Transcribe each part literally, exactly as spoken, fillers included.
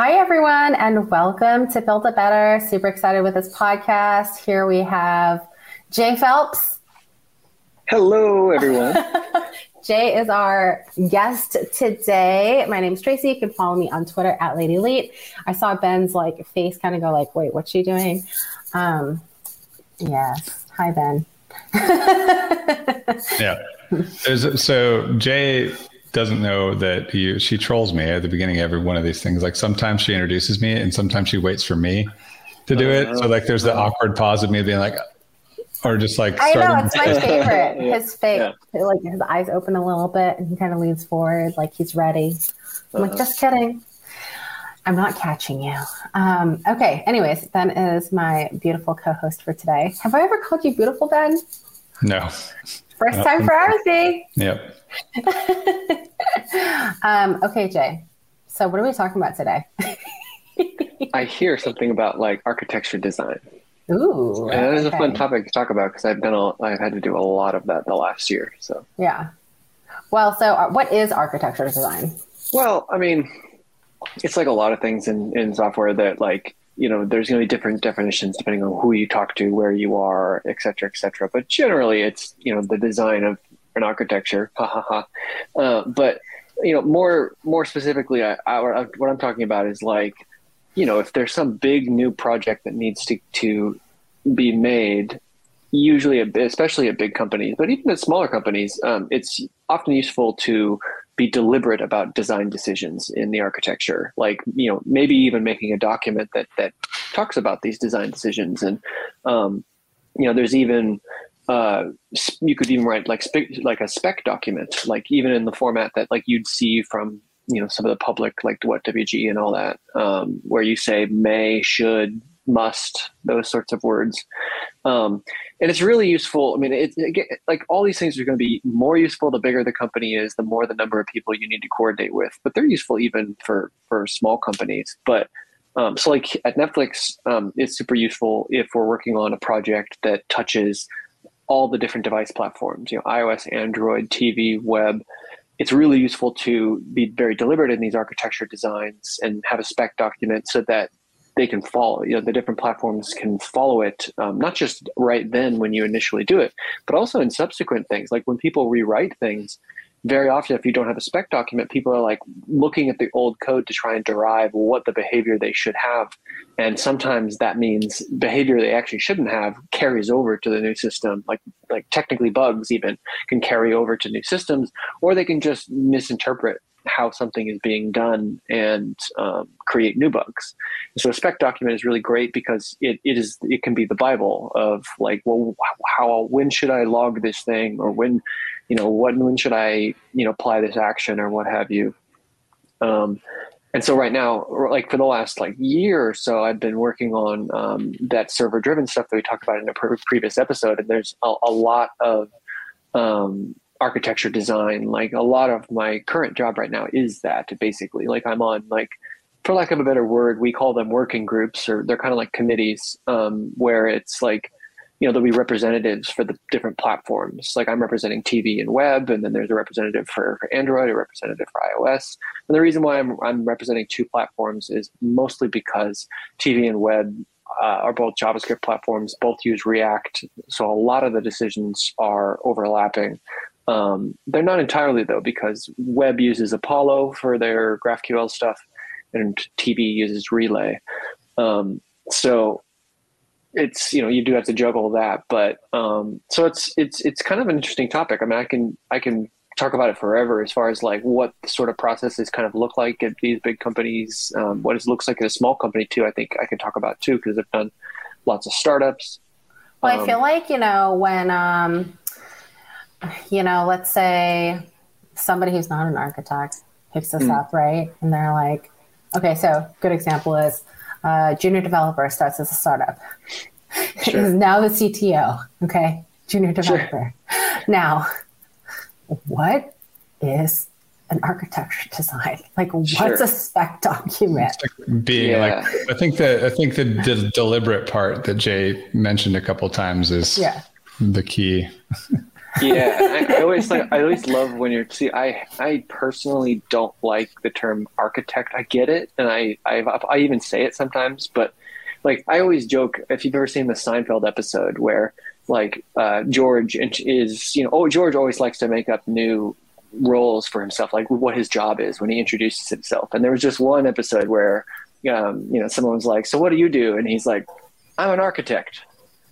Hi, everyone, and welcome to Build It Better. Super excited with this podcast. Here we have Jay Phelps. Hello, everyone. Jay is our guest today. My name is Tracy. You can follow me on Twitter at Lady Elite. I saw Ben's like face kind of go like, wait, what's she doing? Um, yes. Hi, Ben. Yeah. There's, so Jay doesn't know that you, she trolls me at the beginning of every one of these things. Like sometimes she introduces me and sometimes she waits for me to do it. So like there's the awkward pause of me being like, or just like, I know, it's my favorite. Yeah. His face, yeah. Like his eyes open a little bit and he kind of leans forward like he's ready. I'm uh-huh. like, just kidding. I'm not catching you. Um, okay. Anyways, Ben is my beautiful co-host for today. Have I ever called you beautiful, Ben? No. First no. time for everything. Yep. um, okay, Jay. So what are we talking about today? I hear something about like architecture design. Ooh. And that is okay. a fun topic to talk about because I've done a, I've had to do a lot of that the last year. So yeah. Well, so uh, what is architecture design? Well, I mean, it's like a lot of things in, in software that like, you know, there's going to be different definitions depending on who you talk to, where you are, et cetera, et cetera. But generally it's, you know, the design of an architecture. Ha ha ha. Uh, but, you know, more, more specifically, I, I, what I'm talking about is like, you know, if there's some big new project that needs to, to be made, usually, a, especially at big companies, but even at smaller companies, um, it's often useful to be deliberate about design decisions in the architecture. Like, you know, maybe even making a document that, that talks about these design decisions. And, um, you know, there's even, uh, you could even write like spec, like a spec document, like even in the format that like you'd see from, you know, some of the public, like what W G and all that, um, where you say may, should, must, those sorts of words. Um, and it's really useful. I mean, it, it, like all these things are going to be more useful the bigger the company is, the more the number of people you need to coordinate with, but they're useful even for, for small companies. But um, so like at Netflix, um, it's super useful if we're working on a project that touches all the different device platforms, you know, iOS, Android, T V, web. It's really useful to be very deliberate in these architecture designs and have a spec document so that they can follow, you know, the different platforms can follow it, um, not just right then when you initially do it, but also in subsequent things. Like when people rewrite things, very often, if you don't have a spec document, people are like looking at the old code to try and derive what the behavior they should have. And sometimes that means behavior they actually shouldn't have carries over to the new system. Like, like technically bugs even can carry over to new systems, or they can just misinterpret how something is being done and um, create new bugs. So a spec document is really great because it, it is, it can be the Bible of like, well, how, when should I log this thing, or when, you know, when, when should I, you know, apply this action or what have you. Um, and so right now, like for the last like year or so, I've been working on um, that server driven stuff that we talked about in a pre- previous episode. And there's a, a lot of, um, architecture design. Like a lot of my current job right now is that basically, like I'm on like, for lack of a better word, we call them working groups, or they're kind of like committees, um, where it's like, you know, there'll be representatives for the different platforms. Like I'm representing T V and web, and then there's a representative for, for Android, a representative for iOS. And the reason why I'm, I'm representing two platforms is mostly because T V and web uh, are both JavaScript platforms, both use React. So a lot of the decisions are overlapping. Um, they're not entirely though, because web uses Apollo for their GraphQL stuff and T V uses Relay. Um, so it's, you know, you do have to juggle that, but, um, so it's, it's, it's kind of an interesting topic. I mean, I can, I can talk about it forever as far as like what sort of processes kind of look like at these big companies. Um, what it looks like at a small company too, I think I can talk about too, because I've done lots of startups. Well, um, I feel like, you know, when, um, you know, let's say somebody who's not an architect picks this mm. up, right? And they're like, okay, so good example is uh, junior developer starts as a startup. Sure. Is now the C T O, okay? Junior developer. Sure. Now, what is an architecture design? Like, what's sure. a spec document? Like being yeah. like, I think that I think the, the deliberate part that Jay mentioned a couple of times is yeah. the key. Yeah, I, I always like. I always love when you're. See, I I personally don't like the term architect. I get it, and I I I even say it sometimes. But like, I always joke, if you've ever seen the Seinfeld episode where like uh, George is, you know, oh George always likes to make up new roles for himself, like what his job is when he introduces himself. And there was just one episode where um, you know, someone was like, "So what do you do?" And he's like, "I'm an architect."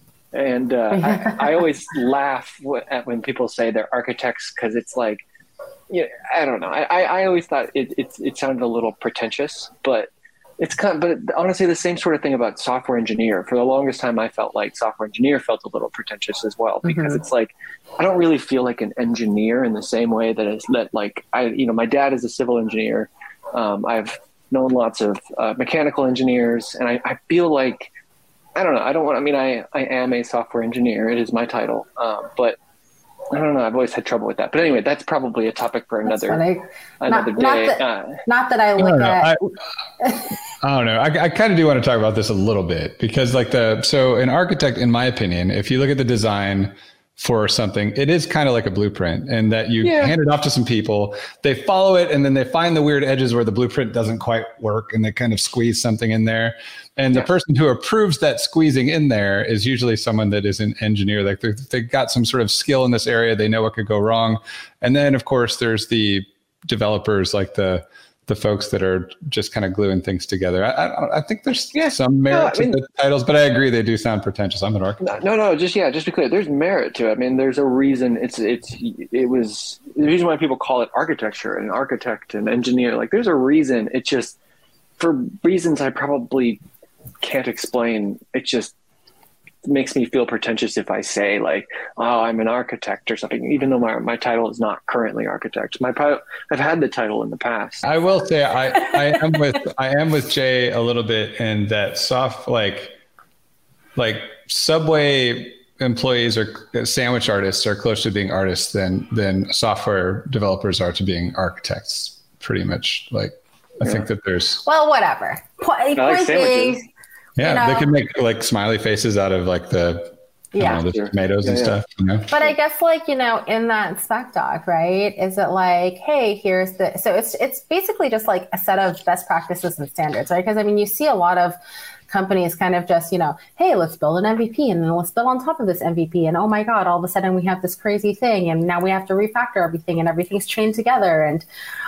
And uh, I, I always laugh at when people say they're architects, because it's like, you know, I don't know. I, I always thought it, it it sounded a little pretentious, but it's kind of, but honestly, the same sort of thing about software engineer. For the longest time, I felt like software engineer felt a little pretentious as well, because mm-hmm. it's like, I don't really feel like an engineer in the same way that is that like I, you know, my dad is a civil engineer. Um, I've known lots of uh, mechanical engineers, and I, I feel like, I don't know. I don't want. I mean, I, I am a software engineer. It is my title, um, but I don't know. I've always had trouble with that. But anyway, that's probably a topic for another another not, day. Not that, uh, not that I look I at. I, I don't know. I, I kind of do want to talk about this a little bit, because, like the so an architect, in my opinion, if you look at the design for something, it is kind of like a blueprint, and that you yeah. hand it off to some people, they follow it, and then they find the weird edges where the blueprint doesn't quite work, and they kind of squeeze something in there. And the yeah. person who approves that squeezing in there is usually someone that is an engineer. Like they got some sort of skill in this area. They know what could go wrong. And then, of course, there's the developers, like the the folks that are just kind of gluing things together. I, I, I think there's yeah. some merit no, I mean, to the titles, but I agree they do sound pretentious. I'm an architect. No, no, just yeah, just be clear. There's merit to it. I mean, there's a reason. It's it's it was the reason why people call it architecture and architect and engineer. Like, there's a reason. It's just for reasons I probably can't explain. It just makes me feel pretentious if I say like, "Oh, I'm an architect" or something, even though my my title is not currently architect. My I've had the title in the past. I will say I, I am with I am with Jay a little bit in that soft like like Subway employees or sandwich artists are closer to being artists than than software developers are to being architects. Pretty much, like I yeah. think that there's well, whatever. Point, I like sandwiches. Yeah, you know, they can make like smiley faces out of like the, yeah. know, the tomatoes yeah, and yeah. stuff. You know? But I guess like, you know, in that spec doc, right? Is it like, hey, here's the, so it's it's basically just like a set of best practices and standards, right? Because I mean, you see a lot of companies kind of just, you know, hey, let's build an M V P and then let's build on top of this M V P. And oh my God, all of a sudden we have this crazy thing and now we have to refactor everything and everything's chained together. And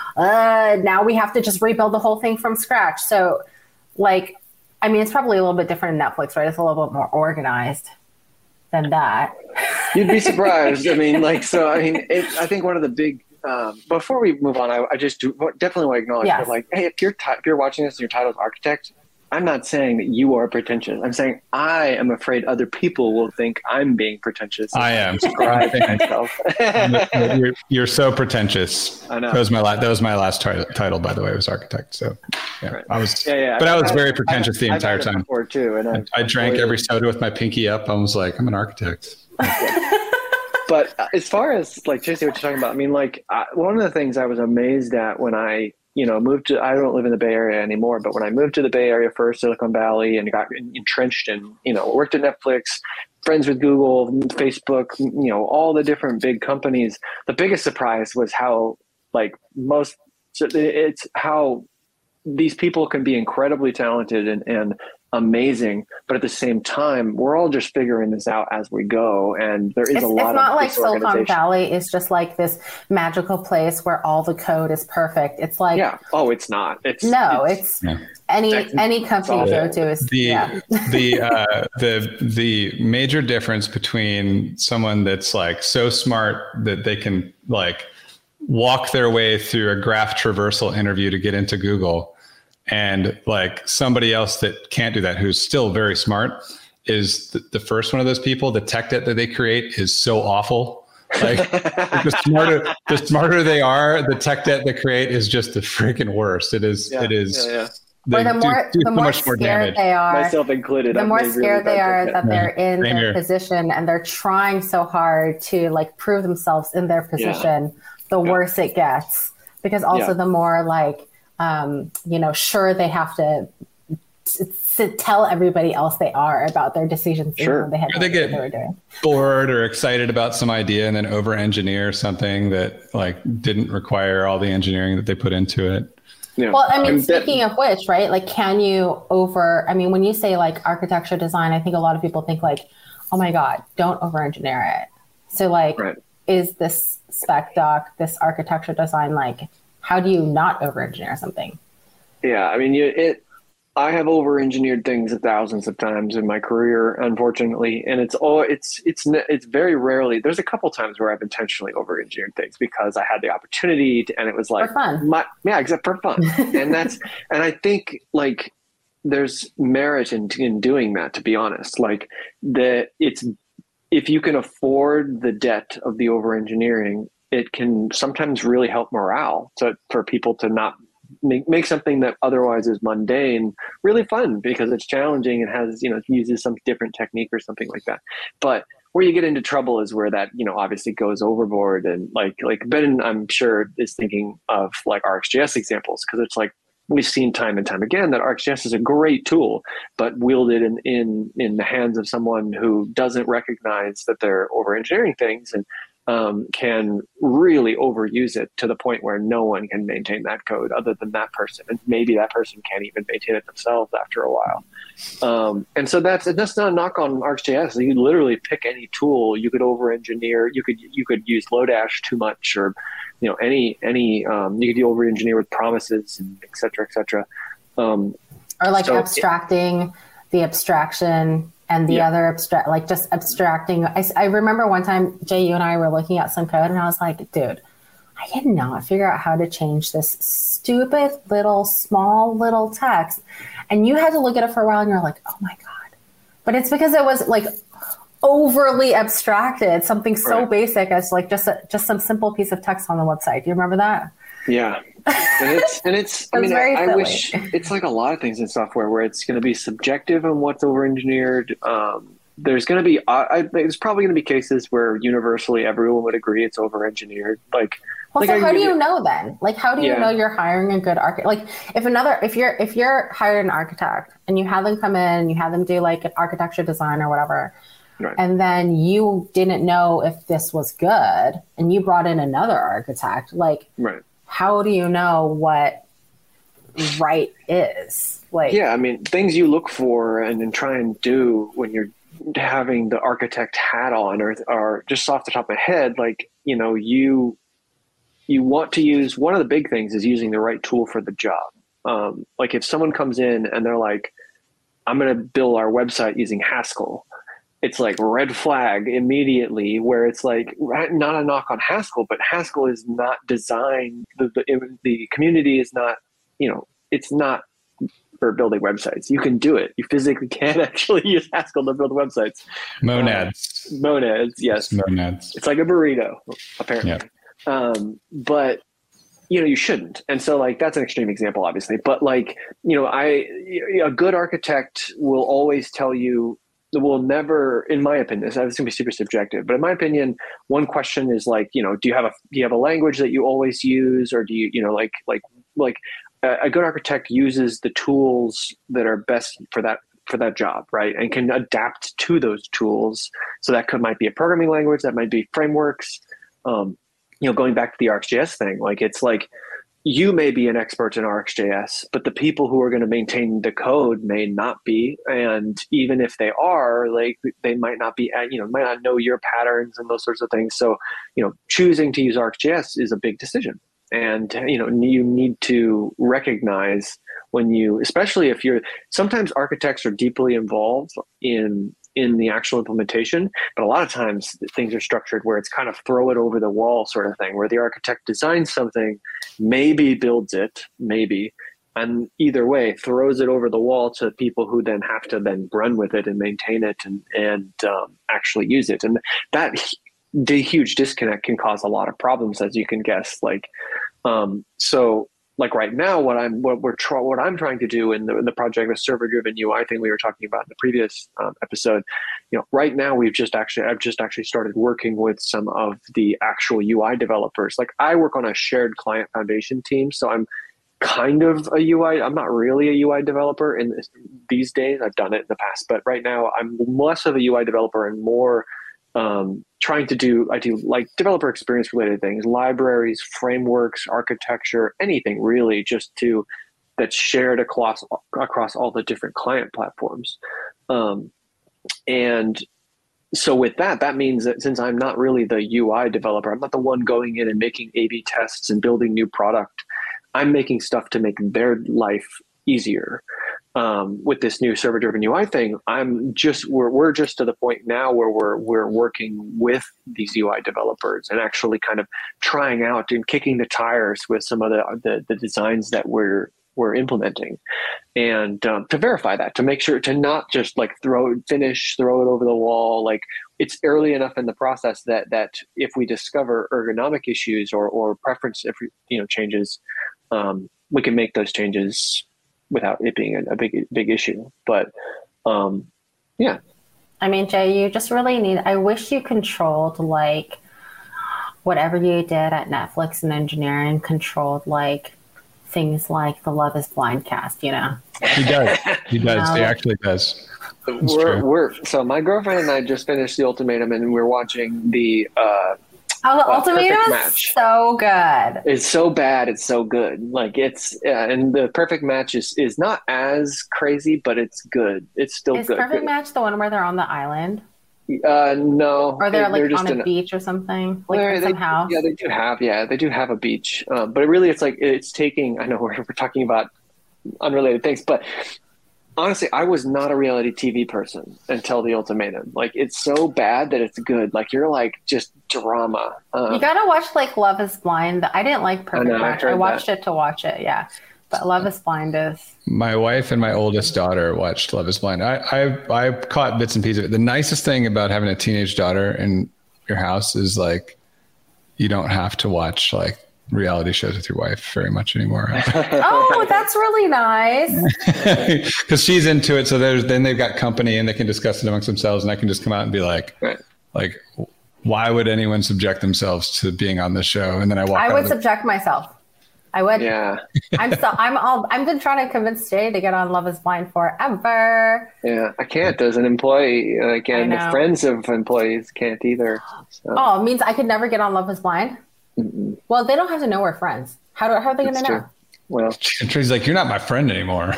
uh, now we have to just rebuild the whole thing from scratch. So like, I mean, it's probably a little bit different in Netflix, right? It's a little bit more organized than that. You'd be surprised. I mean, like, so, I mean, it, I think one of the big, um, before we move on, I, I just do definitely want to acknowledge yes. that, like, hey, if you're, t- if you're watching this and your title's architect, I'm not saying that you are pretentious. I'm saying I am afraid other people will think I'm being pretentious. I am. myself. you're, you're so pretentious. I know. That was my last. That was my last t- title, by the way. It was architect. So yeah, right. I was. Yeah, yeah. But I was I've, very pretentious I've, the I've entire time. Before too, and I, I drank every soda with my pinky up. I was like, I'm an architect. But as far as like J C, what you're talking about, I mean, like I, one of the things I was amazed at when I. you know, moved to, I don't live in the Bay Area anymore, but when I moved to the Bay Area first, Silicon Valley, and got entrenched in, you know, worked at Netflix, friends with Google, Facebook, you know, all the different big companies, the biggest surprise was how, like, most, it's how these people can be incredibly talented and, and amazing, but at the same time, we're all just figuring this out as we go. And there is it's, a lot it's not of like Silicon Valley is just like this magical place where all the code is perfect. It's like, yeah. Oh, it's not. It's no, it's, it's yeah. any, any company you go to is the, yeah. the, uh, the, the major difference between someone that's like so smart that they can like walk their way through a graph traversal interview to get into Google, and like somebody else that can't do that, who's still very smart, is the, the first one of those people. The tech debt that they create is so awful. Like the smarter, the smarter they are, the tech debt they create is just the freaking worst. It is. Yeah, it is. Yeah, yeah. They the more, do, do the so more much more scared damage. they are, myself included, the I've more really scared they are that they're in Same their here. position and they're trying so hard to like prove themselves in their position. Yeah. The yeah. worse it gets, because also yeah. the more like. Um, you know, sure, they have to to tell everybody else they are about their decisions. Sure. They, had or they get they were doing. bored or excited about some idea and then over engineer something that like didn't require all the engineering that they put into it. Yeah. Well, I mean, speaking that, of which, right, like, can you over, I mean, when you say like architecture design, I think a lot of people think like, oh my God, don't over engineer it. So like, right. is this spec doc, this architecture design, like, how do you not over engineer something? Yeah. I mean, you, it, I have over-engineered things thousands of times in my career, unfortunately, and it's all it's it's it's very rarely. There's a couple times where I've intentionally over-engineered things because I had the opportunity, to, and it was like for fun. My, yeah, except for fun, and that's and I think like there's merit in in doing that. To be honest, like that, it's if you can afford the debt of the over-engineering, it can sometimes really help morale to for people to not. Make, make something that otherwise is mundane really fun because it's challenging and has, you know, uses some different technique or something like that. But where you get into trouble is where that, you know, obviously goes overboard. And like, like Ben, I'm sure, is thinking of like ArcGIS examples, because it's like we've seen time and time again that ArcGIS is a great tool, but wielded in, in, in the hands of someone who doesn't recognize that they're over engineering things and um, can really overuse it to the point where no one can maintain that code other than that person. And maybe that person can't even maintain it themselves after a while. Um, and so that's, that's not a knock on ArcGIS. You could literally pick any tool. You could over engineer, you could, you could use Lodash too much, or, you know, any, any, um, you could over engineer with promises and et cetera, et cetera. Um, or like so abstracting it, the abstraction and the yeah. other abstract, like just abstracting. I, I remember one time, Jay, you and I were looking at some code and I was like, dude, I cannot figure out how to change this stupid little, small little text. And you had to look at it for a while and you're like, oh my God. But it's because it was like overly abstracted, something so right. basic as like just a, just some simple piece of text on the website. Do you remember that? Yeah. And it's, and it's, I mean, I, I wish it's like a lot of things in software where it's going to be subjective on what's over engineered. Um, there's going to be, I, I, there's probably going to be cases where universally everyone would agree it's over engineered. Like, well, like so I, how do you know then? Like, how do you yeah. know you're hiring a good architect? Like if another, if you're, if you're hired an architect and you have them come in and you have them do like an architecture design or whatever, right. and then you didn't know if this was good and you brought in another architect, like, right. how do you know what right is? Like, yeah, I mean, things you look for and then try and do when you're having the architect hat on, or, or just off the top of my head, like, you know, you, you want to use, one of the big things is using the right tool for the job. Um, like if someone comes in and they're like, I'm going to build our website using Haskell, it's like red flag immediately, where it's like, not a knock on Haskell, but Haskell is not designed, the, the, the community is not, you know, it's not for building websites. You can do it. You physically can actually use Haskell to build websites. Monads. Uh, monads, yes. It's monads. It's like a burrito, apparently. Yeah. Um, but you know, you shouldn't. And so like, that's an extreme example, obviously, but like, you know, I, a good architect will always tell you, will never, in my opinion, this is going to be super subjective, but in my opinion, one question is like, you know, do you have a, do you have a language that you always use? Or do you, you know, like, like, like a, a good architect uses the tools that are best for that, for that job, right? And can adapt to those tools. So that could, might be a programming language, that might be frameworks. Um, you know, going back to the ArcGIS thing, like it's like you may be an expert in ArcGIS, but the people who are going to maintain the code may not be. And even if they are, like they might not be, you know, might not know your patterns and those sorts of things. So, you know, choosing to use ArcGIS is a big decision. And, you know, you need to recognize when you, especially if you're, sometimes architects are deeply involved in in the actual implementation, but a lot of times things are structured where it's kind of throw it over the wall sort of thing, where the architect designs something, maybe builds it, maybe, and either way throws it over the wall to people who then have to then run with it and maintain it and, and um, actually use it. And that the huge disconnect can cause a lot of problems, as you can guess. Like, um, so like right now, what I'm what we're tr- what I'm trying to do in the in the project, the server-driven U I thing we were talking about in the previous um, episode, you know, right now we've just actually I've just actually started working with some of the actual U I developers. Like I work on a shared client foundation team, so I'm kind of a U I. I'm not really a U I developer, and these days. I've done it in the past, but right now I'm less of a U I developer and more um, trying to do, I do like developer experience related things, libraries, frameworks, architecture, anything really just to, that's shared across, across all the different client platforms. Um, and so with that, that means that since I'm not really the U I developer, I'm not the one going in and making A B tests and building new product. I'm making stuff to make their life easier. Um, with this new server-driven U I thing, I'm just we're we're just to the point now where we're we're working with these U I developers and actually kind of trying out and kicking the tires with some of the the, the designs that we're we're implementing, and um, to verify that, to make sure to not just like throw it, finish, throw it over the wall. Like it's early enough in the process that that if we discover ergonomic issues or or preference if you know changes, um, we can make those changes without it being a, a big big issue. But um, yeah, I mean, Jay, you just really need. I wish you controlled like whatever you did at Netflix and engineering controlled like. Things like the Love is Blind cast, you know? He does. He does. Um, he actually does. It's we're, true. we're, so my girlfriend and I just finished The Ultimatum and we're watching the uh, Oh, the uh, Ultimatum is Match. so good. It's so bad, it's so good. Like it's, uh, and the Perfect Match is, is not as crazy, but it's good. It's still Is good. Perfect good. Match the one where they're on the island? Uh, no. Or they're they- like just on a in beach or something? Like They're- in they- some house? Yeah, they do have. Yeah, they do have a beach. Um, but really, it's like it's taking. I know we're, we're talking about unrelated things, but honestly, I was not a reality T V person until The Ultimatum. Like, it's so bad that it's good. Like, you're like just drama. Um, You gotta watch like Love is Blind. I didn't like Perfect know, I Match. I, heard watched that. it to watch it, yeah. But Love is Blind is My wife and my oldest daughter watched Love is Blind. I, I, I caught bits and pieces of it. The nicest thing about having a teenage daughter in your house is like, you don't have to watch like reality shows with your wife very much anymore. oh, that's really nice. Because she's into it. So there's, then they've got company and they can discuss it amongst themselves and I can just come out and be like, Right. like, why would anyone subject themselves to being on this show? And then I walk I out would of the- subject myself. I would. Yeah, I'm so I'm all I've been trying to convince Jay to get on Love is Blind forever. yeah. I can't as an employee. Like, and I know. the friends of employees can't either. So. Oh, it means I could never get on Love is Blind? Mm-mm. Well, they don't have to know we're friends. How do how are they gonna That's know? true. Well, And Tracy's like, you're not my friend anymore.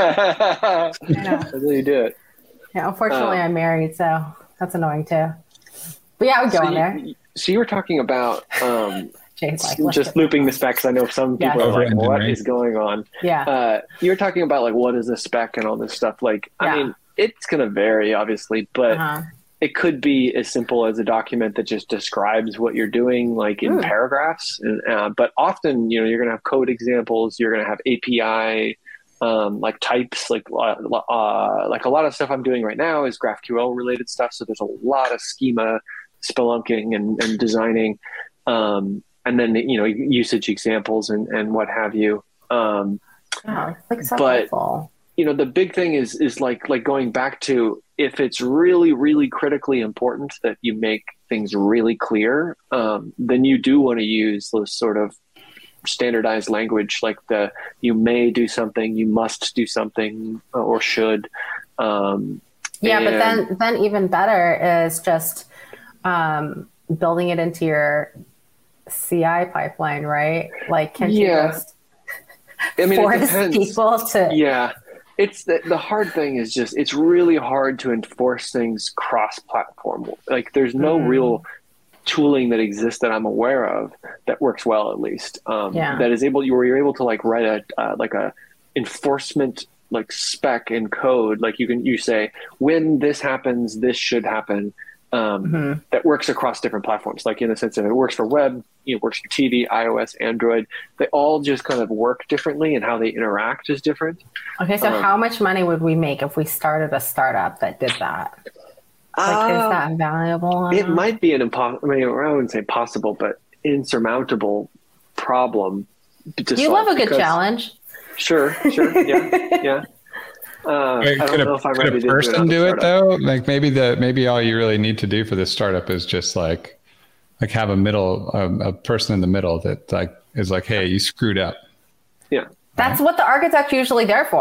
that's know. how you do it. Yeah, unfortunately Uh, I'm married, so that's annoying too. But yeah, I would go So on there. you, so you were talking about um, Jay's like, let's just get looping on. the specs. I know some people Yeah. are like, Over-engineering. what is going on? Yeah. Uh, you were talking about like, what is the spec and all this stuff. Like, Yeah. I mean, it's going to vary obviously, but Uh-huh. it could be as simple as a document that just describes what you're doing, like in Mm. paragraphs. And, uh, but often, you know, you're going to have code examples. You're going to have A P I, um, like types, like, uh, uh, like a lot of stuff I'm doing right now is GraphQL related stuff. So there's a lot of schema spelunking and, and designing. Um, and then, you know, usage examples and, and what have you. Um, Oh, it's like so but- helpful. you know, the big thing is, is like, like going back to, if it's really, really critically important that you make things really clear, um, then you do want to use those sort of standardized language, like the, you may do something, you must do something, or should. Um, Yeah, but and- then then even better is just um, building it into your C I pipeline, right? Like, can you Yeah. just I mean, it force depends. people to? Yeah. It's the, the hard thing is just, it's really hard to enforce things cross-platform. Like there's no Mhm. real tooling that exists that I'm aware of that works well, at least, um, Yeah. that is able, you were able to like write a, uh, like a enforcement, like spec in code. Like you can, you say, when this happens, this should happen. Um, Mhm. that works across different platforms. Like in the sense of it works for web, you know, it works for T V, iOS, Android. They all just kind of work differently, and how they interact is different. Okay, so Um, how much money would we make if we started a startup that did that? Like, is Uh, that valuable? It might be an impossible, I mean, I wouldn't say possible, but insurmountable problem to You solve love a good because- challenge. Sure, sure, yeah, yeah. Uh, Wait, I could don't a, know if I'm could ready a to do it person on the do it startup. though? Like maybe the maybe all you really need to do for this startup is just like like have a middle um, a person in the middle that like is like, hey, you screwed up. Yeah. That's what the architect's usually there for.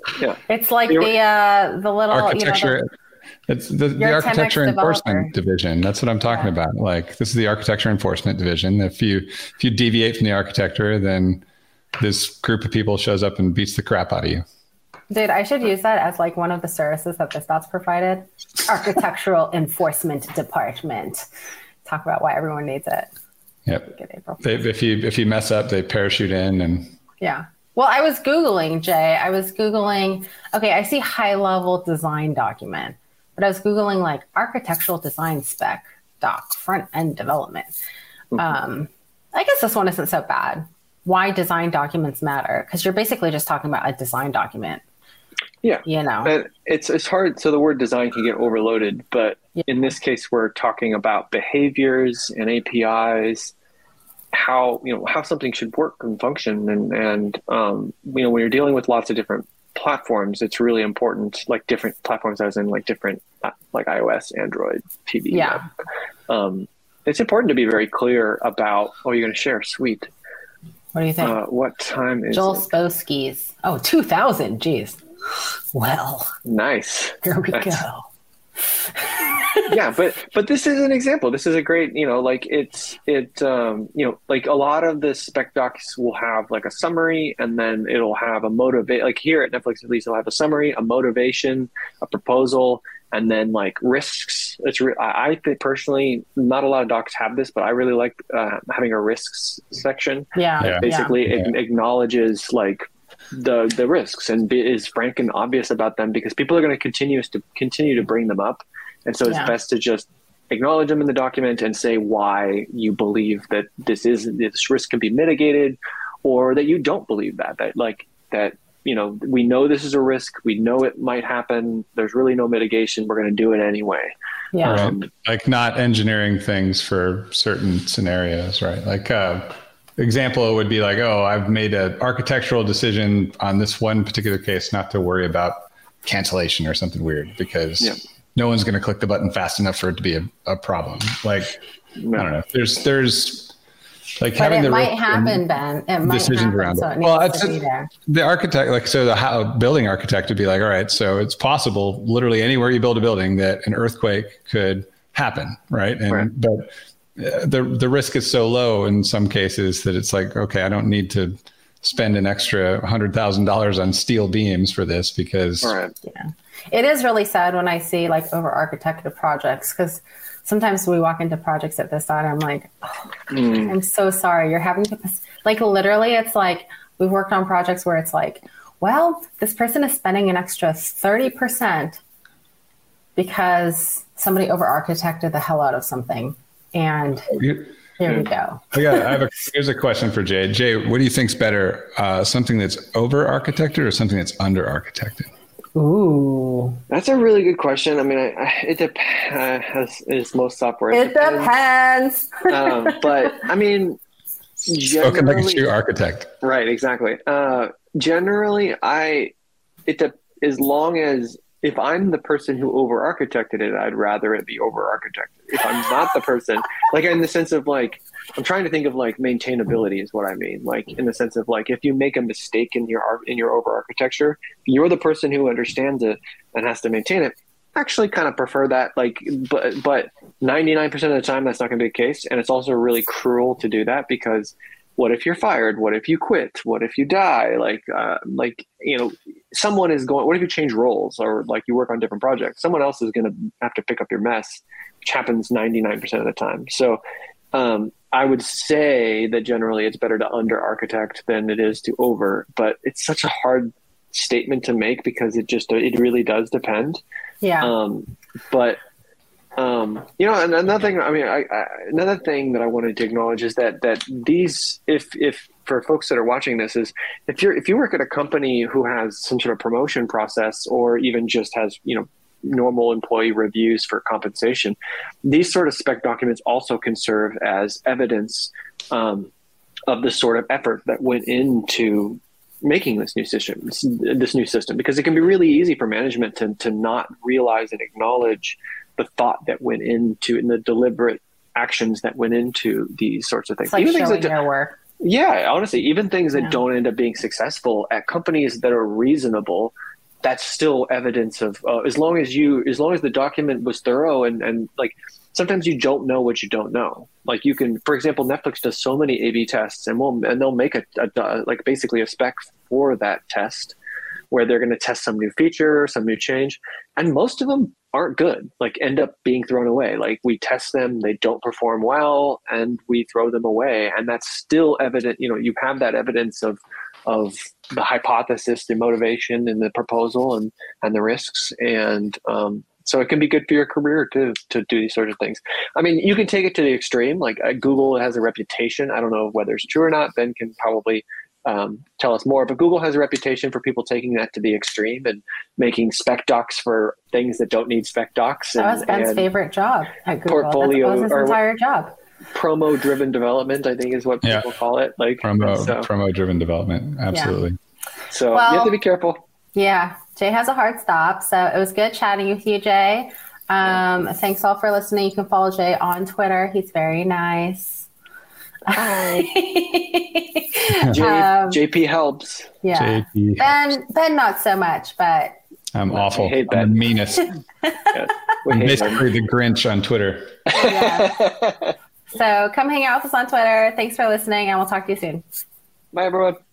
Yeah. It's like the uh, the little architecture. You know, the, it's the, the architecture enforcement division. That's what I'm talking yeah. about. Like this is the architecture enforcement division. If you if you deviate from the architecture, then this group of people shows up and beats the crap out of you. Dude, I should use that as like one of the services that this dot's provided. Architectural Enforcement Department. Talk about why everyone needs it. Yep. They, if you if you mess up, they parachute in and. Yeah. Well, I was Googling, Jay. I was Googling. Okay, I see high level design document, but I was Googling like architectural design spec doc, front end development. Mm-hmm. Um, I guess this one isn't so bad. Why design documents matter? Because you're basically just talking about a design document. Yeah, you know, and it's it's hard. So the word design can get overloaded, but yeah. in this case, we're talking about behaviors and A P Is, how you know how something should work and function, and and um, you know when you're dealing with lots of different platforms, it's really important. Like different platforms, as in like different like iOS, Android, T V. Yeah, um, it's important to be very clear about. Oh, you're going to share? Sweet. What do you think? Uh, what time is Joel it? Sposki's. Oh, two thousand. Geez. Well, nice. Here we That's, go. yeah, but but this is an example. This is a great, you know, like it's it, um, you know, like a lot of the spec docs will have like a summary, and then it'll have a motivate. Like here at Netflix, at least, it'll have a summary, a motivation, a proposal, and then like risks. It's re- I, I think personally, not a lot of docs have this, but I really like uh, having a risks section. Yeah, that basically yeah. it acknowledges like. the the risks and be, is frank and obvious about them, because people are going to continue to continue to bring them up, and so it's yeah. best to just acknowledge them in the document and say why you believe that this is this risk can be mitigated, or that you don't believe that that like that you know we know this is a risk, we know it might happen, there's really no mitigation, we're going to do it anyway. Yeah, um, like not engineering things for certain scenarios, right? Like uh example would be like, oh, I've made an architectural decision on this one particular case not to worry about cancellation or something weird, because yeah. no one's going to click the button fast enough for it to be a, a problem. Like, no. I don't know. There's, there's like but having it the might happen, Ben. It might decisions happen, around so it. it Well, needs it's to be there. The architect, like, so the how, building architect would be like, all right, so it's possible literally anywhere you build a building that an earthquake could happen, right? And right. but the the risk is so low in some cases that it's like, okay, I don't need to spend an extra one hundred thousand dollars on steel beams for this, because right. yeah, it is really sad when I see like over architected projects, because sometimes we walk into projects at this side, I'm like, oh, mm. I'm so sorry you're having to, like, literally it's like we've worked on projects where it's like, well, this person is spending an extra thirty percent because somebody over architected the hell out of something. And here yeah. we go. I got, I have a, here's a question for Jay. Jay, what do you think's better, uh, something that's over architected or something that's under architected? Ooh, that's a really good question. I mean, I, I, it depends. Uh, as, as most software, it, it depends. depends. um, but I mean, spoken like a true architect, right? Exactly. Uh, generally, I it de- as long as. If I'm the person who over-architected it, I'd rather it be over-architected. If I'm not the person, like in the sense of like, I'm trying to think of like maintainability is what I mean. Like in the sense of like, if you make a mistake in your in your over-architecture, you're the person who understands it and has to maintain it. I actually kind of prefer that. Like, but but ninety-nine percent of the time, that's not going to be the case, and it's also really cruel to do that, because what if you're fired? What if you quit? What if you die? Like, uh, like you know, someone is going. What if you change roles, or like you work on different projects? Someone else is going to have to pick up your mess, which happens ninety-nine percent of the time. So, um, I would say that generally it's better to under architect than it is to over. But it's such a hard statement to make, because it just it really does depend. Yeah. Um, but. Um, you know, and another thing, I mean, I, I, another thing that I wanted to acknowledge is that, that these, if, if for folks that are watching this is, if you're, if you work at a company who has some sort of promotion process, or even just has, you know, normal employee reviews for compensation, these sort of spec documents also can serve as evidence, um, of the sort of effort that went into making this new system, this new system, because it can be really easy for management to, to not realize and acknowledge the thought that went into and the deliberate actions that went into these sorts of things. It's like even showing things that your work. Yeah, honestly, even things that yeah. don't end up being successful at companies that are reasonable, that's still evidence of uh, as long as you as long as the document was thorough and and like sometimes you don't know what you don't know. Like you can, for example, Netflix does so many A B tests and will and they'll make a, a like basically a spec for that test where they're going to test some new feature, some new change, and most of them aren't good, like end up being thrown away. Like we test them, they don't perform well, and we throw them away. And that's still evident. You know, you have that evidence of of the hypothesis, the motivation and the proposal and, and the risks. And um, so it can be good for your career too, to do these sorts of things. I mean, you can take it to the extreme. Like uh, Google has a reputation. I don't know whether it's true or not. Ben can probably um, tell us more, but Google has a reputation for people taking that to the extreme and making spec docs for things that don't need spec docs. That and, was Ben's and favorite job at Google. Portfolio, that was his or, entire job. Promo driven development, I think is what yeah. people call it. Like promo, so. promo driven development. Absolutely. Yeah. So well, you have to be careful. Yeah. Jay has a hard stop. So it was good chatting with you, Jay. Um, thanks all for listening. You can follow Jay on Twitter. He's very nice. Hi. J- um, J P helps. Yeah. J P Ben, helps. Ben, not so much, but I'm awful. Hate I'm the meanest. yeah, I'm basically the Grinch on Twitter. Yeah. So come hang out with us on Twitter. Thanks for listening, and we'll talk to you soon. Bye, everyone.